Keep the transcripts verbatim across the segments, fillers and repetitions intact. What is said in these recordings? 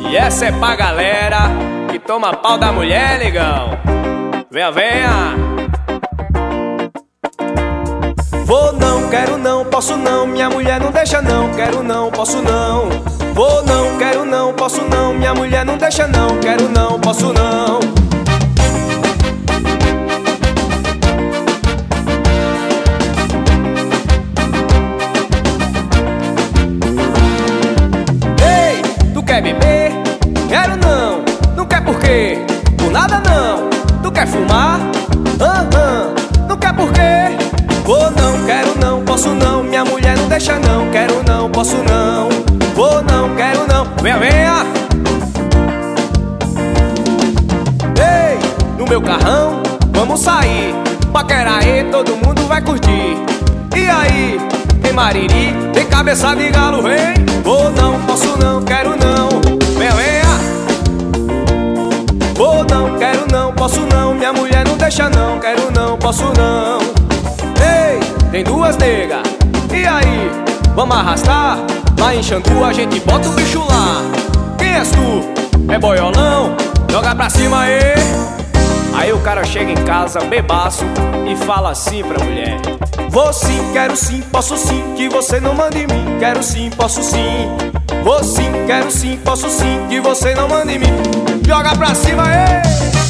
E essa é pra galera que toma pau da mulher, negão. Venha, venha. Vou não, quero não, posso não, minha mulher não deixa não, quero não, posso não. Vou não, quero não, posso não, minha mulher não deixa não, quero não, posso não. Ei, tu quer beber? Quero não, não quer por quê? Por nada não. Tu quer fumar? Aham, uh-huh. Não quer por quê? Vou não, quero não, posso não, minha mulher não deixa não, quero não, posso não. Vou não, quero não, venha, venha. Ei, no meu carrão, vamos sair. Paquera aí, todo mundo vai curtir. E aí, tem mariri, tem cabeça de galo, vem. Vou não, posso não, quero não, venha, venha. Vou não, quero não, posso não, minha mulher não deixa não, quero não, posso não. Ei, tem duas negas, e aí, vamos arrastar? Lá em Xandu a gente bota o bicho lá. Quem és tu? É boiolão? Joga pra cima aí. Aí o cara chega em casa, bebaço, e fala assim pra mulher: vou sim, quero sim, posso sim, que você não manda em mim. Quero sim, posso sim. Vou sim, quero sim, posso sim, que você não manda em mim. Joga pra cima aí.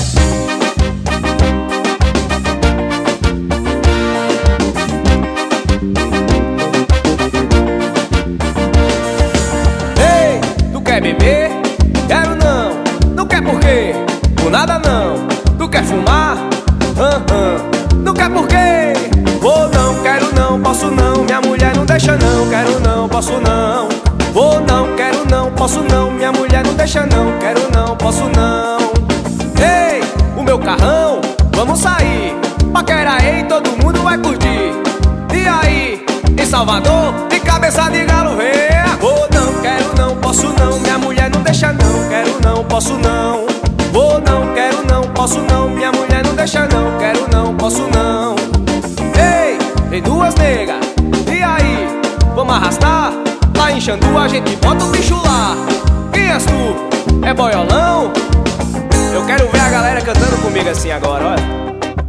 Quer beber? Quero não. Não quer por quê? Por nada não. Tu quer fumar? Aham, uh-huh. Não quer por quê? Vou não, quero não, posso não, minha mulher não deixa não, quero não, posso não. Vou não, quero não, posso não, minha mulher não deixa não, quero não, posso não. Ei, o meu carrão, vamos sair. Paquera aí, todo mundo vai curtir. E aí, em Salvador, de cabeça de galo, vem. Vou não, quero não, posso não, minha mulher não deixa não, quero não, posso não. Vou não, quero não, posso não, minha mulher não deixa não, quero não, posso não. Ei, tem duas negas, e aí, vamos arrastar? Lá em Xandu a gente bota o bicho lá. Quem és tu? É boiolão? Eu quero ver a galera cantando comigo assim agora, olha.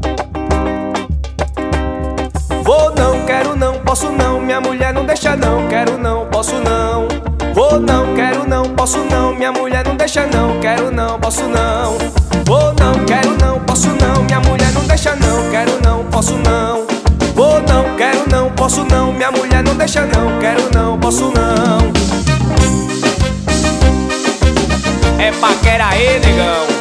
Vou não, quero não, posso não, minha mulher não deixa não, quero não, posso não. Vou não, quero não, posso não, minha mulher não deixa não, quero não, posso não. Vou não, quero não, posso não, minha mulher não deixa não, quero não, posso não. Vou não, quero não, posso não, minha mulher não deixa não, quero não, posso não. É paquera aí, negão.